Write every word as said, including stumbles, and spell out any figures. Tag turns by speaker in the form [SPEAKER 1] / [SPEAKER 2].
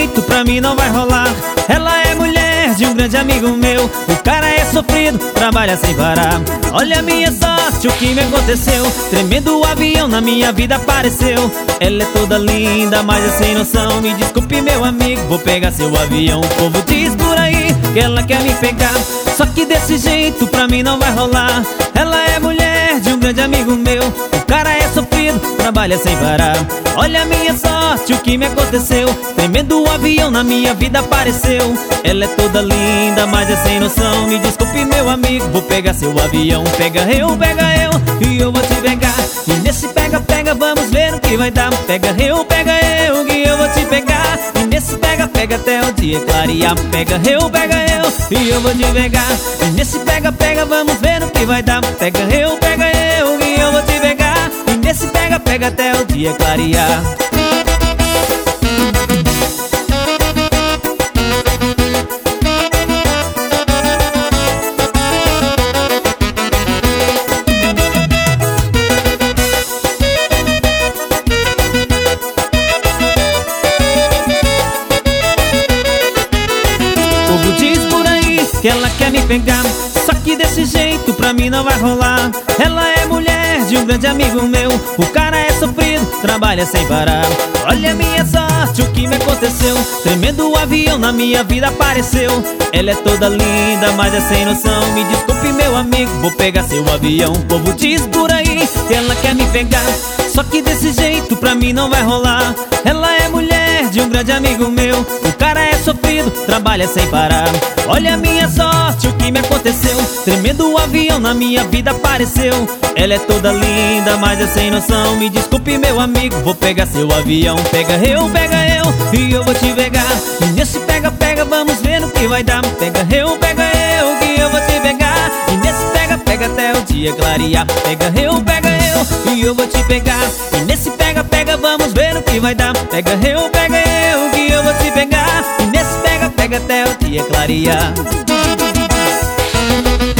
[SPEAKER 1] jeito pra mim não vai rolar. Ela é mulher de um grande amigo meu. O cara é sofrido, trabalha sem parar. Olha a minha sorte, o que me aconteceu. Tremendo avião na minha vida apareceu. Ela é toda linda, mas é sem noção. Me desculpe meu amigo, vou pegar seu avião. O povo diz por aí que ela quer me pegar, só que desse jeito pra mim não vai rolar. Ela é mulher de um grande amigo meu. O cara é sofrido, trabalha sem parar. Olha a minha sorte, o que me aconteceu. Tremendo avião na minha vida apareceu. Ela é toda linda, mas é sem noção. Me desculpe meu amigo, vou pegar seu avião. Pega eu, pega eu, e eu vou te pegar. E nesse pega, pega, vamos ver o que vai dar. Pega eu, pega eu, que eu vou te pegar. E nesse pega, pega até o dia clarear. Pega eu, pega eu, e eu vou te pegar. E nesse pega, pega, vamos ver o que vai dar. Pega eu, pega eu, que eu vou te pegar. E nesse pega, pega até o dia clarear. O povo diz por aí que ela quer me pegar, só que desse jeito pra mim não vai rolar. Ela é mulher de um grande amigo meu. O cara é sofrido, trabalha sem parar. Olha a minha sorte, o que me aconteceu. Tremendo avião na minha vida apareceu. Ela é toda linda, mas é sem noção. Me desculpe meu amigo, vou pegar seu avião. O povo diz por aí que ela quer me pegar, só que desse jeito pra mim não vai rolar. Ela é mulher de um grande amigo meu. O cara é sofrido, trabalha sem parar. Olha a minha sorte, o que me aconteceu. Tremendo avião na minha vida apareceu. Ela é toda linda, mas é sem noção. Me desculpe meu amigo, vou pegar seu avião. Pega eu, pega eu, e eu vou te pegar. E nesse pega, pega, vamos ver no que vai dar. Pega eu, pega eu, que eu vou te pegar. E nesse pega, pega até o dia clarear. Pega eu, pega eu, e eu vou te pegar. E nesse pega, pega, vamos ver no que vai dar. Pega eu, pega eu, que eu vou te pegar. E nesse pega, pega até o dia clarear.